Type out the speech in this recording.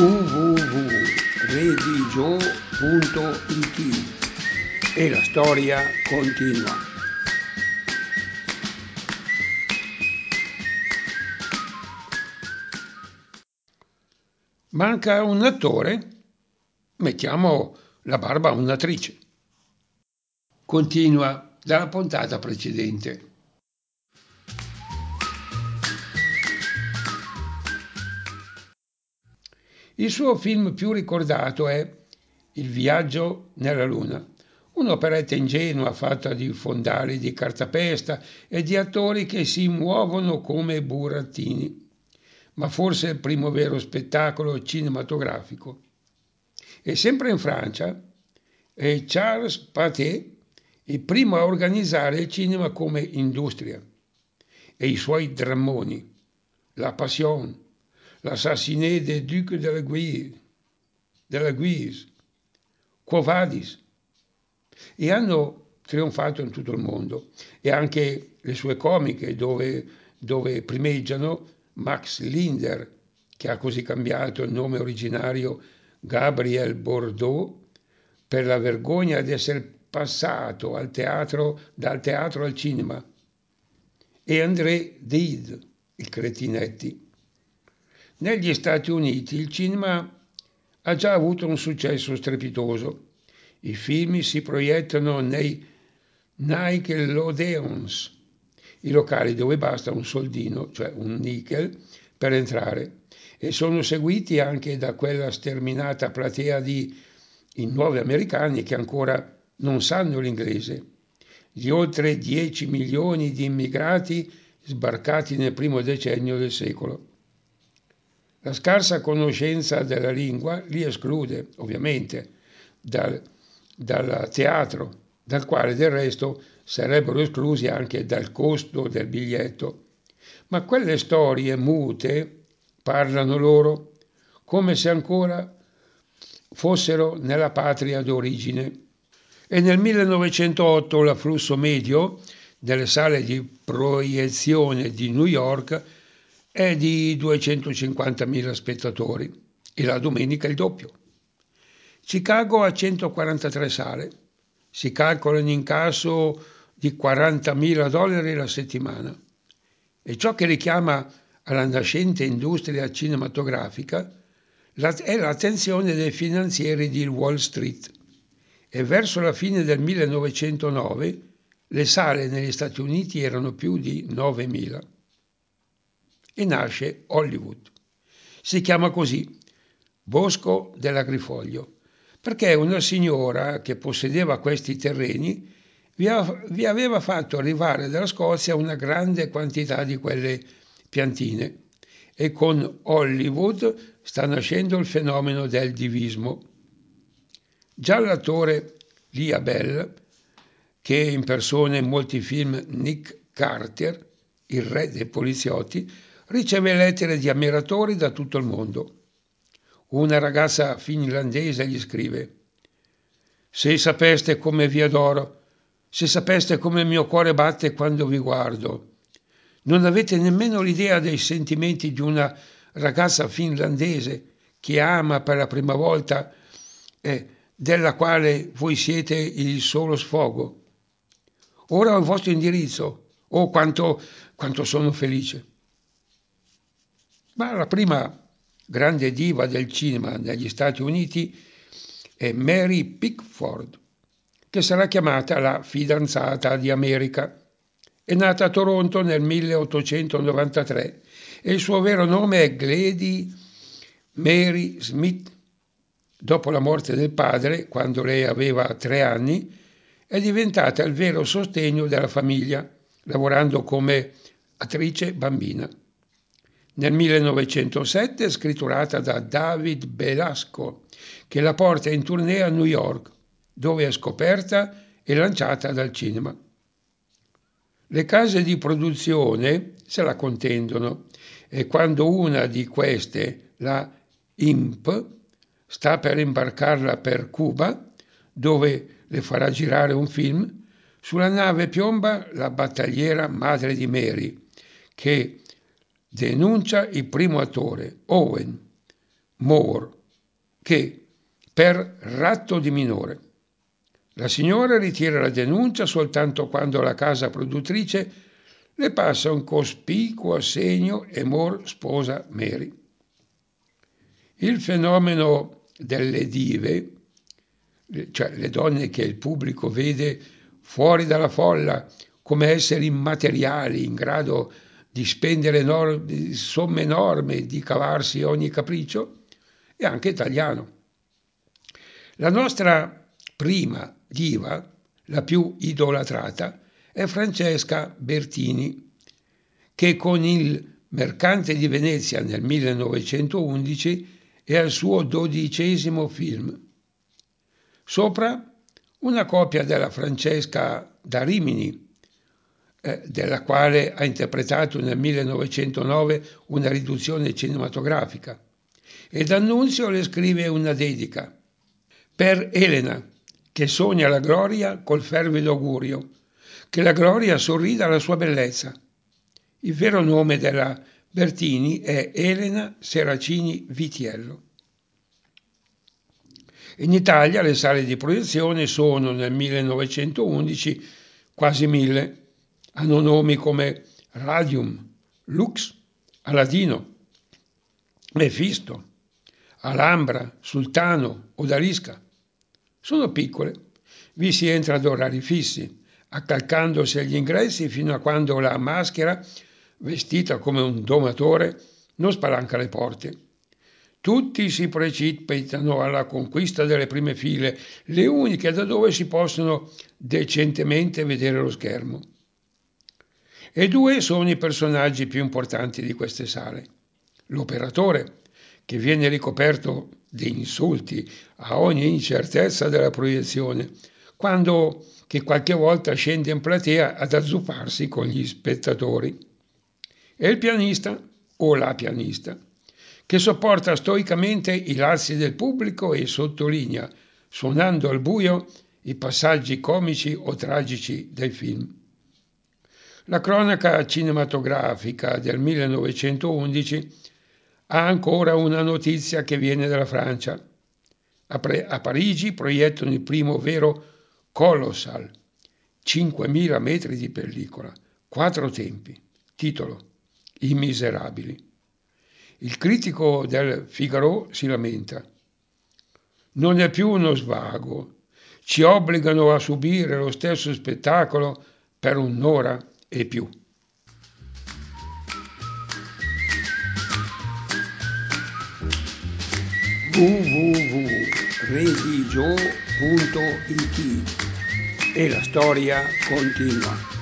www.redigio.it e la storia continua. Manca un attore? Mettiamo la barba a un'attrice. Continua dalla puntata precedente. Il suo film più ricordato è Il viaggio nella luna, un'operetta ingenua fatta di fondali di cartapesta e di attori che si muovono come burattini, ma forse il primo vero spettacolo cinematografico. E sempre in Francia è Charles Pathé il primo a organizzare il cinema come industria, e i suoi drammoni, La Passion, L'Assassinat des Ducs de la Guise, Quo Vadis, e hanno trionfato in tutto il mondo, e anche le sue comiche dove primeggiano Max Linder, che ha così cambiato il nome originario Gabriel Bordeaux per la vergogna di essere passato dal teatro al cinema, e André Dide, il Cretinetti. Negli Stati Uniti il cinema ha già avuto un successo strepitoso. I film si proiettano nei Nickelodeons, i locali dove basta un soldino, cioè un nickel, per entrare, e sono seguiti anche da quella sterminata platea di nuovi americani che ancora non sanno l'inglese, gli oltre 10 milioni di immigrati sbarcati nel primo decennio del secolo. La scarsa conoscenza della lingua li esclude, ovviamente, dal teatro, dal quale del resto sarebbero esclusi anche dal costo del biglietto. Ma quelle storie mute parlano loro, come se ancora fossero nella patria d'origine. E nel 1908 l'afflusso medio delle sale di proiezione di New York è di 250.000 spettatori, e la domenica il doppio. Chicago ha 143 sale, si calcola un incasso di $40.000 la settimana, e ciò che richiama alla nascente industria cinematografica è l'attenzione dei finanzieri di Wall Street, e verso la fine del 1909 le sale negli Stati Uniti erano più di 9.000. E nasce Hollywood. Si chiama così, Bosco dell'Agrifoglio, perché una signora che possedeva questi terreni vi aveva fatto arrivare dalla Scozia una grande quantità di quelle piantine, e con Hollywood sta nascendo il fenomeno del divismo. Già l'attore Lia Bell, che impersona in molti film Nick Carter, il re dei poliziotti, riceve lettere di ammiratori da tutto il mondo. Una ragazza finlandese gli scrive: «Se sapeste come vi adoro, se sapeste come il mio cuore batte quando vi guardo. Non avete nemmeno l'idea dei sentimenti di una ragazza finlandese che ama per la prima volta e della quale voi siete il solo sfogo. Ora ho il vostro indirizzo. Oh, quanto sono felice!» Ma la prima grande diva del cinema negli Stati Uniti è Mary Pickford, che sarà chiamata la fidanzata di America. È nata a Toronto nel 1893 e il suo vero nome è Gladys Mary Smith. Dopo la morte del padre, quando lei aveva 3 anni, è diventata il vero sostegno della famiglia, lavorando come attrice bambina. Nel 1907 è scritturata da David Belasco, che la porta in tournée a New York, dove è scoperta e lanciata dal cinema. Le case di produzione se la contendono, e quando una di queste, la IMP, sta per imbarcarla per Cuba, dove le farà girare un film, sulla nave piomba la battagliera madre di Mary, che denuncia il primo attore, Owen, Moore, che per ratto di minore. La signora ritira la denuncia soltanto quando la casa produttrice le passa un cospicuo assegno e Moore sposa Mary. Il fenomeno delle dive, cioè le donne che il pubblico vede fuori dalla folla come esseri immateriali in grado di spendere somme enormi, di cavarsi ogni capriccio, è anche italiano. La nostra prima diva, la più idolatrata, è Francesca Bertini, che con il Mercante di Venezia nel 1911 è al suo 12° film. Sopra una copia della Francesca da Rimini, della quale ha interpretato nel 1909 una riduzione cinematografica, e D'Annunzio le scrive una dedica. Per Elena, che sogna la gloria col fervido augurio, che la gloria sorrida alla sua bellezza. Il vero nome della Bertini è Elena Seracini Vitiello. In Italia le sale di proiezione sono nel 1911 quasi 1000. Hanno nomi come Radium, Lux, Aladino, Mefisto, Alhambra, Sultano, Odalisca. Sono piccole, vi si entra ad orari fissi, accalcandosi agli ingressi fino a quando la maschera, vestita come un domatore, non spalanca le porte. Tutti si precipitano alla conquista delle prime file, le uniche da dove si possono decentemente vedere lo schermo. E due sono i personaggi più importanti di queste sale. L'operatore, che viene ricoperto di insulti a ogni incertezza della proiezione, quando che qualche volta scende in platea ad azzuffarsi con gli spettatori. E il pianista, o la pianista, che sopporta stoicamente i lazzi del pubblico e sottolinea, suonando al buio, i passaggi comici o tragici del film. La cronaca cinematografica del 1911 ha ancora una notizia che viene dalla Francia. A Parigi proiettano il primo vero Colossal, 5.000 metri di pellicola, 4 tempi. Titolo: I Miserabili. Il critico del Figaro si lamenta. Non è più uno svago. Ci obbligano a subire lo stesso spettacolo per un'ora e più. www.redigio.it e la storia continua.